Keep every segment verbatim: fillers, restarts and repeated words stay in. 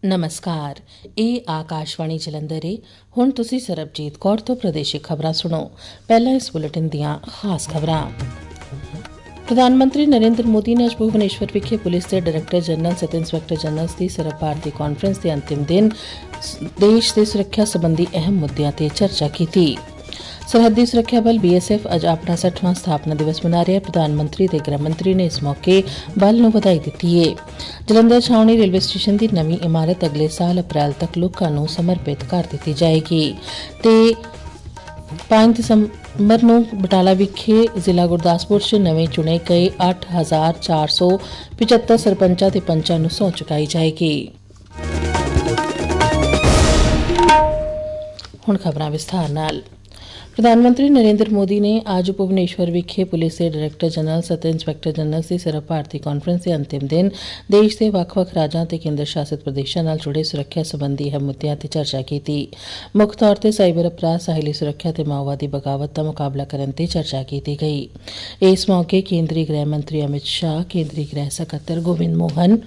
नमस्कार, ਇਹ ਆਕਾਸ਼ਵਾਣੀ ਜਲੰਧਰ ਹੈ। ਹੁਣ ਤੁਸੀਂ ਸਰਬਜੀਤ ਕੌਰ ਤੋਂ ਪ੍ਰਦੇਸ਼ਿਕ ਖਬਰਾਂ ਸੁਣੋ। ਪਹਿਲਾਂ ਇਸ ਬੁਲੇਟਿਨ ਦੀਆਂ ਖਾਸ ਖਬਰਾਂ। ਪ੍ਰਧਾਨ ਮੰਤਰੀ ਨਰਿੰਦਰ ਮੋਦੀ ਨੇ ਅੱਜ ਭੁਵਨੇਸ਼ਵਰ ਵਿਖੇ ਪੁਲਿਸ ਦੇ director general sub inspector general ਦੀ ਸਰਬ ਭਾਰਤੀ ਕਾਨਫਰੰਸ ਦੇ ਅੰਤਿਮ ਦਿਨ ਦੇਸ਼ ਦੀ ਸੁਰੱਖਿਆ ਸੰਬੰਧੀ ਅਹਿਮ ਮੁੱਦਿਆਂ ਤੇ ਚਰਚਾ ਕੀਤੀ। सरहदी सुरक्षा बल बी एस एफ अज अपना सठवां स्थापना दिवस मना रहा है। प्रधानमंत्री ते गृह मंत्री ने इस मौके बल नूं वधाई दित्ती है। जलंधर छावनी रेलवे स्टेशन की नवीं इमारत अगले साल अप्रैल तक लोकां नूं समर्पित कर दित्ती जाएगी ते पांच दिसंबर नूं बटाला विखे जिला गुरदासपुर च नवें चुने गए अठ हजार चार सौ पचहत्तर सरपंचां ते पंचां नूं सौं चुकाई जाएगी। हुण खबरां विस्तार नाल। प्रधानमंत्री नरेंद्र मोदी ने आज भुवनेश्वर विखे पुलिस के डायरैक्टर जनरल सत इंस्पैक्टर जनरल की सर्व भारती कानफ्रेंस के अंतिम दिन देश के ਵੱਖ-ਵੱਖ राजां ते केंद्र शासित प्रदेशों नाल जुड़े सुरक्षा संबंधी अहम मुद्दों ते चर्चा की। मुख तौर पर साइबर अपराध, साहिली सुरक्षा ते माओवादी बगावत का मुकाबला करने ते चर्चा की गई। इस मौके केंद्रीय गृह मंत्री अमित शाह, केंद्रीय गृह सकत्तर गोविंद मोहन,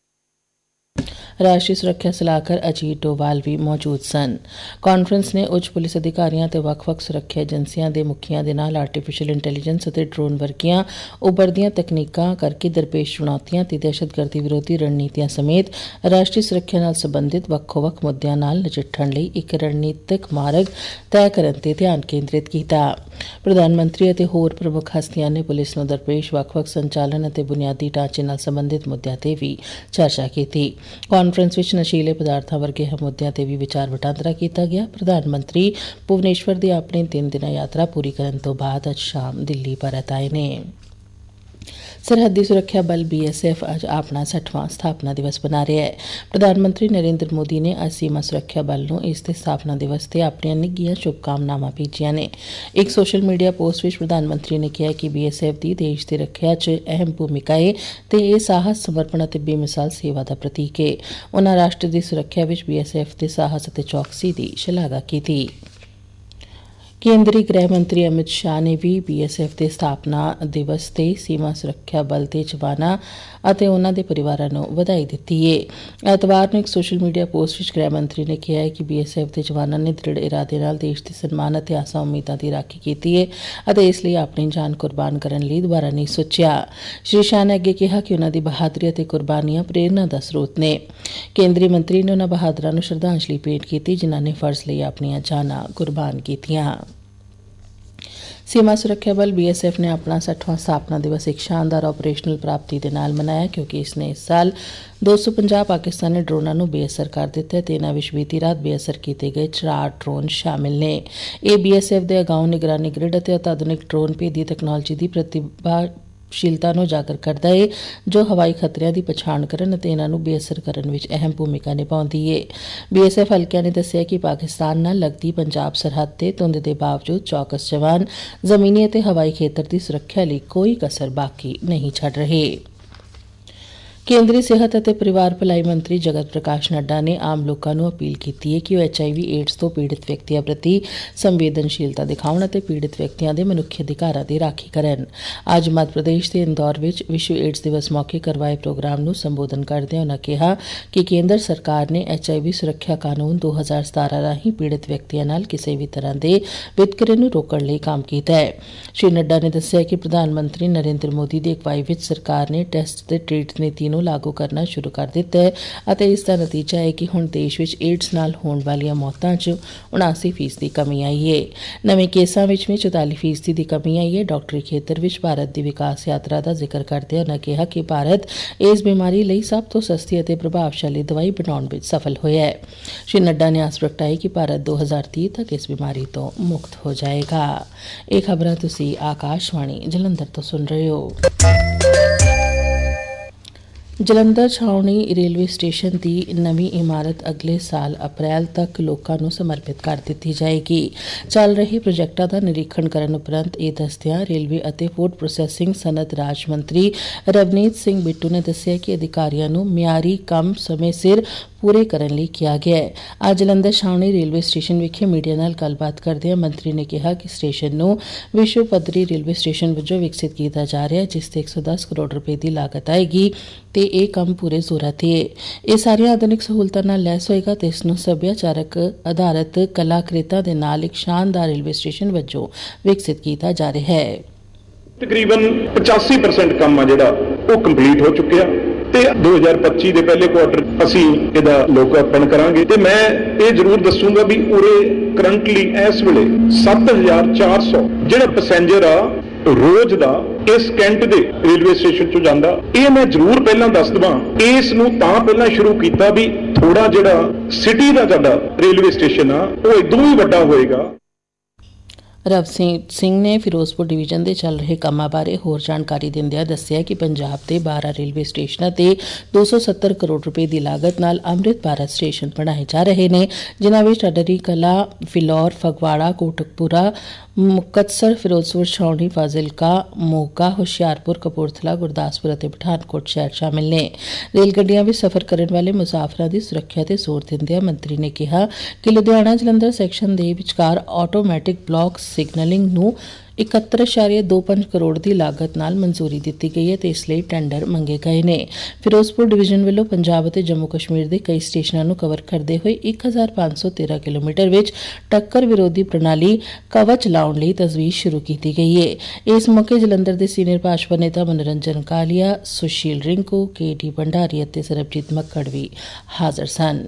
राष्ट्रीय सुरक्षा सलाहकार अजीत डोवाल भी मौजूद सन। कानफ्रेंस ने उच्च पुलिस अधिकारियों ते वक्-वक् सुरक्षा एजेंसियां दे मुखियां दे नाल आर्टिफिशियल इंटैलीजेंस ते ड्रोन वर्गियां उभरदियां तकनीकां करके दरपेश चुनौतियां ते दहशतगर्दी विरोधी रणनीतियां समेत राष्ट्रीय सुरक्षा नाल संबंधित वक्-वक् मुद्दिआं नाल नजिठण लई इक रणनीतिक मार्ग तय करन ते ध्यान केंद्रित कीता। प्रधानमंत्री अते होर प्रमुख हस्तियां ने पुलिस नूं दरपेश वक्-वक् संचालन अते बुनियादी ढांचे नाल संबंधित मुद्दिआं ते भी चर्चा कीती। कानफ्रेंस विच नशीले पदार्थां वर्गे अहम मुद्दिआं ते भी विचार वटांदरा कीता गया। प्रधानमंत्री भुवनेश्वर दी अपनी तीन दिना यात्रा पूरी करन तो बाद अज शाम दिल्ली परत आए ने। सरहदी सुरक्षा बल बी एस एफ अज अपना सठवां स्थापना दिवस मना रहा है। प्रधानमंत्री नरेंद्र मोदी ने अज सीमा सुरक्षा बल नूं इस दे स्थापना दिवस ते अपनियां निੱਘੀਆਂ शुभकामनावां भेजियां ने। एक सोशल मीडिया पोस्ट विच प्रधानमंत्री ने कहा कि बी एस एफ दी देश दी रक्षा च अहम भूमिका है ते इह साहस, समर्पण अते बेमिसाल सेवा दा प्रतीक है। उन्हां राष्ट्र दी सुरक्षा विच बी एस एफ दे साहस अते चौकसी दी शलाघा कीती। केंद्रीय गृह मंत्री अमित शाह ने भी बी एस एफ के स्थापना दिवस ते सीमा सुरक्षा बल के जवानां अते उन्हां दे परिवारां नूं वधाई दित्ती है। ऐतवार नूं एक सोशल मीडिया पोस्ट विच गृह मंत्री ने कहा है कि बी एस एफ के जवानां ने दृढ़ इरादे नाल देश दे सन्मान अते आसां उम्मीदां दी राखी कीती है अते इस लई अपनी जान कुर्बान करन लई दुबारा नहीं सोचिया। श्री शाह ने अगे कहा कि उन्हां दी बहादरी अते कुर्बानियां प्रेरणा दा स्रोत ने। केंद्रीय मंत्री ने उन्हां बहादरां नूं श्रद्धांजलि भेंट कीती जिन्हां ने फर्ज लई अपनियां जानां कुर्बान कीतियां। सीमा सुरक्षा बल बी एस एफ ने अपना सठवां स्थापना दिवस एक शानदार ऑपरेशनल प्राप्ति के नाल मनाया क्योंकि इसने इस साल दो सौ पचास पाकिस्तानी ड्रोनां नूं बेअसर कर दिता है ते इन्हां विच बीती रात बेअसर कीते गए चार ड्रोन शामिल ने। ਇਹ बी एस एफ दे अगाऊं निगरानी ग्रिड अते अत्याधुनिक ड्रोन भेदी तकनोलॉजी दी प्रतिभा शीलता ਨੂੰ ਉਜਾਗਰ ਕਰਦਾ ਹੈ ਜੋ ਹਵਾਈ ਖਤਰਿਆਂ ਦੀ ਪਛਾਣ ਕਰਨ ਅਤੇ ਇਹਨਾਂ ਨੂੰ ਬੇਅਸਰ ਕਰਨ ਵਿੱਚ ਅਹਿਮ ਭੂਮਿਕਾ ਨਿਭਾਉਂਦੀ ਹੈ। ਬੀ ਐਸ ਐਫ ਹਲਕਿਆਂ ਨੇ ਦੱਸਿਆ ਕਿ ਪਾਕਿਸਤਾਨ ਨਾਲ ਲੱਗਦੀ ਪੰਜਾਬ ਸਰਹੱਦ ਤੇ ਧੁੰਦ ਦੇ ਬਾਵਜੂਦ ਚੌਕਸ ਜਵਾਨ ਜ਼ਮੀਨੀ ਅਤੇ ਹਵਾਈ ਖੇਤਰ ਦੀ ਸੁਰੱਖਿਆ ਲਈ ਕੋਈ ਕਸਰ ਬਾਕੀ ਨਹੀਂ ਛੱਡ ਰਹੇ। केंद्रीय सेहत अते परिवार भलाई मंत्री जगत प्रकाश नड्डा ने आम लोगों को अपील की है कि वह एच आई वी एड्स तो पीड़ित व्यक्तियों प्रति संवेदनशीलता दिखाउण अते पीड़ित व्यक्तियों के मनुखी अधिकारां की राखी करन। अज मध्य प्रदेश के इंदौर में विश्व एड्स दिवस मौके करवाए प्रोग्राम को संबोधन करदे उन्होंने कहा कि केंद्र सरकार ने एच आई वी सुरक्षा कानून दो हज़ार सतारा राही पीड़ित व्यक्तियों नाल किसी भी तरह के वितकरे नूं रोकण लई काम किया है। श्री नड्डा ने दस्सिया कि प्रधानमंत्री नरेंद्र मोदी की अगवाई विच सरकार ने टेस्ट ते ट्रीट नीति लागू करना शुरू कर दिता है अते इसका नतीजा है कि हुण देश विच एड्स नाल होण वालियां मौतां च उनासी फीसदी कमी आई है। नवे केसां विच भी चौताली फीसदी की कमी आई है। डॉक्टरी खेतर विच भारत की विकास यात्रा का जिक्र करदे उन्होंने कहा कि भारत इस बीमारी लई सब तो सस्ती अते प्रभावशाली दवाई बनाउण विच सफल होया है। श्री नड्डा ने आस प्रगटाई कि भारत दो हज़ार तीस तक इस बीमारी तो मुक्त हो जाएगा। ये खबरां तुसीं आकाशवाणी जलंधर तो सुन रहे हो। जलंधर छावनी रेलवे स्टेशन की नवी इमारत अगले साल अप्रैल तक लोकां नूं समर्पित कर दी जाएगी। चल रहे प्रोजेक्टां दा निरीखण करन उपरंत यह दसदियां रेलवे अते फूड प्रोसैसिंग सनत राज मंत्री रवनीत सिंह बिट्टू ने दस्सिया कि अधिकारियों नूं मियारी कम समय सिर पूरे करने लई किया गया है। अज जलंधर छावनी रेलवे स्टेशन विखे मीडिया नाल गलबात करदे मंत्री ने कहा कि स्टेशन नूं विश्व पद्धरी रेलवे स्टेशन वजों विकसित किया जा रहा है, जिस ते एक सौ दस करोड़ रुपए की लागत आएगी ते इह कम्म पूरे जोरा ते है। इह सारियां आधुनिक सहूलतां नाल लैस होएगा ते इस नूं सभ्याचारक आधारित कलाकृतां दे नाल एक शानदार रेलवे स्टेशन वजों विकसित किया जा रहा है। तकरीबन पचासी परसेंट काम आ जिहड़ा वो कंप्लीट हो चुकिया ते दो हज़ार पच्ची दे पहले क्वार्टर असीं इहदा लोकार्पण करांगे ते मैं ये जरूर दसूंगा भी उरे करंटली इस वेले सत्त हज़ार चार सौ जिहड़ा पैसेंजर आ रोज दा इस कैंट दे रेलवे स्टेशन चों जांदा। ये मैं जरूर पहला दस दवां इस नूं तां पहला शुरू कीता भी थोड़ा जिहड़ा सिटी दा साडा रेलवे स्टेशन आ वो इदों ही वड्डा होएगा। रवसीत सिंह ने फिरोजपुर डिवीजन के चल रहे कामां बारे होर जानकारी दिंदियां दस्सिया कि पंजाब के बारह रेलवे स्टेशनों ते दो सौ सत्तर करोड़ रुपए की लागत नाल अमृत भारत स्टेशन बनाए जा रहे हैं, जिन्हां विच ढड्डरी कला, फिलौर, फगवाड़ा, कोटकपुरा, मुक्तसर, फिरोजपुर, छावनी, फाजिलका, मोगा, हुशियारपुर, कपूरथला, गुरदासपुर और पठानकोट शहर शामिल ने। रेलगड्डियां विच सफर करने वाले मुसाफिरां की सुरक्षा ते जोर दिंदियां मंत्री ने कहा कि लुधियाना जलंधर सैक्शन दे विचकार ऑटोमैटिक ब्लॉक सिग्नलिंग नूं इकहत्तर इशारिया दो पंज करोड़ की लागत नाल मंजूरी दी गई है तो इसलिए टेंडर मंगे गए ने। फिरोजपुर डिवीजन वालों पंजाब और जम्मू कश्मीर के कई स्टेशनों को कवर करते हुए एक हजार पांच सौ तेरह किलोमीटर विच टक्कर विरोधी प्रणाली कवच लाउण लई तजवीज शुरू की गई है। इस मौके जलंधर के सीनियर भाजपा नेता मनोरंजन कालिया, सुशील रिंकू, के डी भंडारी और सरबजीत मक्कड़ भी हाजिर सन।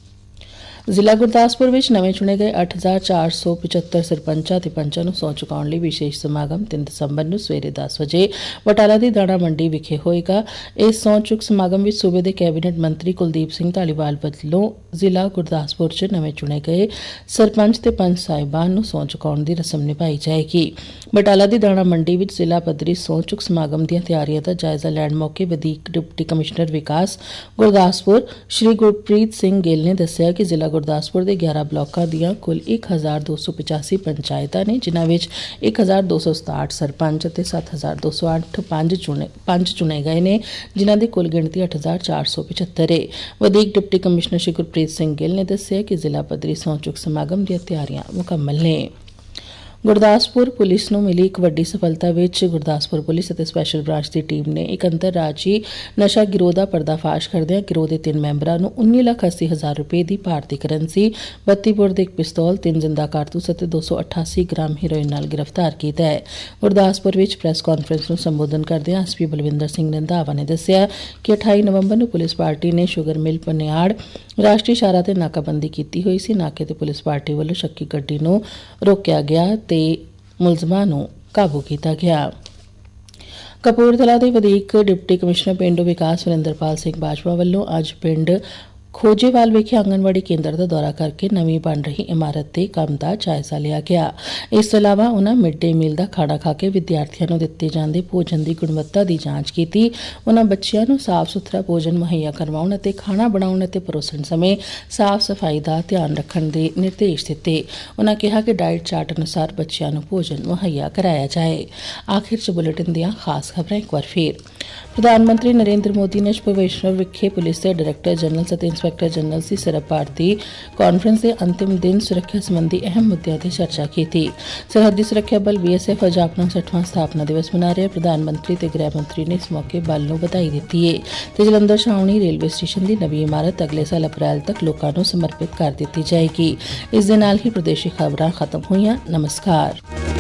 जिला गुरदासपुर विच नवे चुने गए अठ हजार चार सौ पचहत्तर सरपंचां ते पंचां नूं सौं चुकाउण लई विशेष समागम तीन दसंबर नूं सवेरे दस बजे बटाला दी दाणा मंडी विखे होएगा। इस सौं चुक समागम विच सूबे दे कैबिनेट मंत्री कुलदीप सिंह धालीवाल वल्लों जिला गुरदासपुर च नवे चुने गए सरपंच ते पंच साहिबान नूं सौं चुकाउण दी रस्म निभाई जाएगी। बटाला दी दाणा मंडी विच जिला पद्धरी सौं चुक समागम दीआं तैयारियां दा जायजा लैण मौके वधीक डिप्टी कमिश्नर विकास गुरदासपुर श्री गुरप्रीत सिंह गिल ने दस्सिया कि जिला गुरदासपुर के ग्यारह ब्लॉकों दियां कुल एक हजार दो सौ पचासी पंचायतां ने, जिन्हां विच एक हजार दो सौ सताहठ सरपंच ते सत्त हजार दो सौ अठ पंज चुने पंज चुने गए ने, जिन्हां दी कुल गिणती अठ हजार चार सौ पचहत्तर है। वधीक डिप्टी कमिश्नर श्री गुरप्रीत सिंह गिल ने दस्सिया कि जिला पद्धरी सौं चुक समागम दीआं तैयारियां मुकम्मल ने। गुरदासपुर पुलिस नूं मिली एक वड्डी सफलता विच गुरदासपुर पुलिस ਅਤੇ स्पैशल ब्रांच की टीम ने एक अंतरराजी नशा गिरोह का पर्दाफाश करदਿਆਂ गिरोह के तीन मैंबरों ਨੂੰ उन्नी ਲੱਖ अस्सी हज़ार रुपए की भारतीय करंसी, बत्ती बोर ਦੇ एक पिस्तौल, तीन जिंदा कारतूस ਅਤੇ दो सौ अठासी ग्राम हीरोइन नाल गिरफ्तार किया है। गुरदासपुर विच प्रेस कॉन्फ्रेंस ਨੂੰ संबोधन करਦਿਆਂ एस पी बलविंदर सिंह रंधावा ने दस्सिया कि अठाई नवंबर ਨੂੰ पुलिस पार्टी ने शुगर मिल पनियाड़ राष्ट्रीय शाहरा ते नाकाबंदी की हुई सी। नाके ते पुलिस पार्टी वालों शक्की गड्डी ਨੂੰ रोकया गया ते मुलजमां ਨੂੰ काबू किया गया। कपूरथला के वधीक डिप्टी कमिश्नर पेंडू विकास सुरेंद्रपाल सिंह बाजवा वालों अज पिंड खोजेवाल विखे आंगनवाड़ी केंद्र का दौरा करके नवी बन रही इमारत के काम का जायजा लिया गया। इस अलावा उन्होंने मिड डे मील का खाना खा के विद्यार्थियों को दिते जाते भोजन की गुणवत्ता की जांच की। उन्होंने बच्चों को साफ सुथरा भोजन मुहैया करवाउण अते खाना बनाउण अते परोसण समय साफ सफाई का ध्यान रखने के निर्देश दिते। उन्होंने कहा कि डाइट चार्ट अनुसार बच्चों को भोजन मुहैया कराया जाए। आखिर च बुलेटिन दीआं खास खबरें एक बार फिर। प्रधानमंत्री नरेंद्र मोदी ने भुवनेश्वर विखे पुलिस के डायरैक्टर जनरल ते इंस्पैक्टर जनरल की सरब भारती कांफ्रेंस के अंतिम दिन सुरक्षा संबंधी अहम मुद्दों पर चर्चा की थी। सरहदी सुरक्षा बल बी एस एफ अज अपना सठवां स्थापना दिवस मना रहा है। प्रधानमंत्री ते गृह मंत्री ने इस मौके बल नूं बधाई दी है ते जलंधर छावनी रेलवे स्टेशन की नवी इमारत अगले साल अप्रैल तक लोगों को समर्पित कर दी जाएगी। इस दे नाल ही प्रदेशी खबरां खत्म हुईयां। नमस्कार।